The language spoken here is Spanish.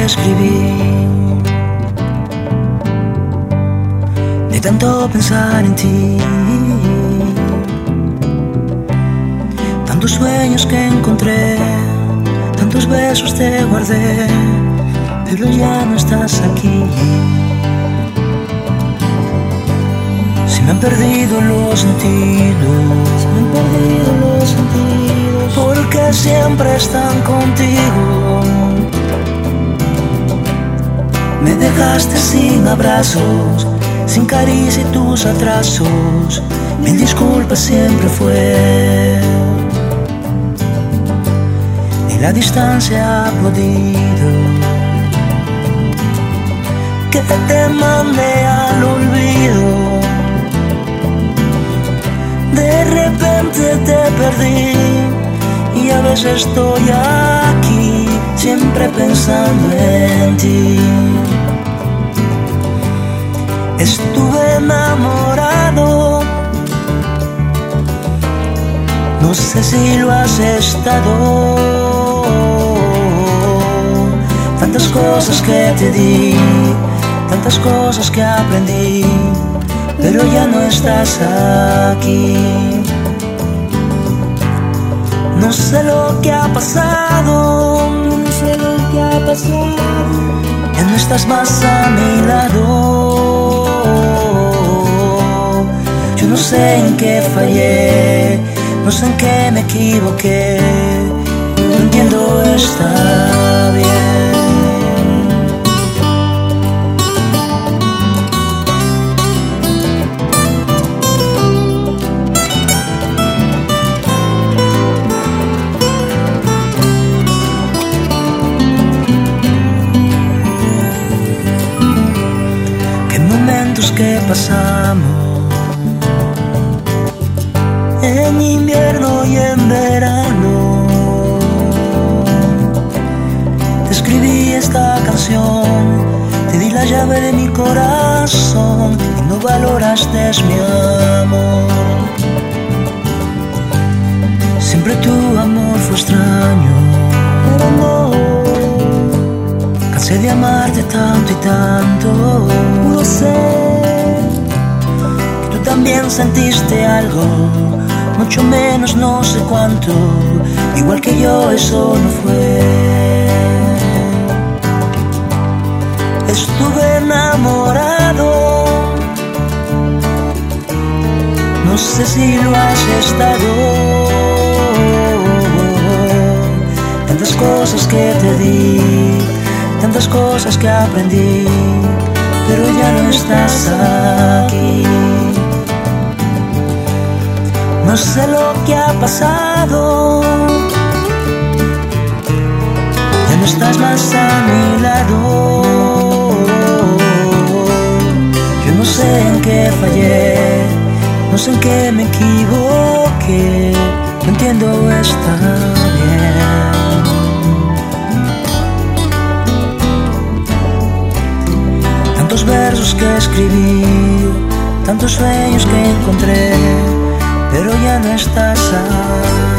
escribí, de tanto pensar en ti, tantos sueños que encontré, tantos besos te guardé, pero ya no estás aquí. Se me han perdido los sentidos, porque siempre están contigo. Me dejaste sin abrazos, sin caricia y tus atrasos. Mil disculpas siempre fue. Ni la distancia ha podido que te mande al olvido. De repente te perdí y a veces estoy aquí, siempre pensando en ti. Estuve enamorado, no sé si lo has estado. Tantas cosas que te di, tantas cosas que aprendí, pero ya no estás aquí. No sé lo que ha pasado, ya no estás más a mi lado. Yo no sé en qué fallé, no sé en qué me equivoqué, no entiendo, está bien. Que pasamos en invierno y en verano. Te escribí esta canción, te di la llave de mi corazón y no valoraste mi amor. Siempre tu amor fue extraño, pero no. Cansé de amarte tanto y tanto. Lo sé, que tú también sentiste algo, mucho menos no sé cuánto. Igual que yo, eso no fue. Estuve enamorado, no sé si lo has estado. Tantas cosas que te di, tantas cosas que aprendí, pero ya no estás aquí. No sé lo que ha pasado, ya no estás más a mi lado. Yo no sé en qué fallé, no sé en qué me equivoqué, no entiendo, está bien. Tantos versos que escribí, tantos sueños que encontré, pero ya no estás aquí.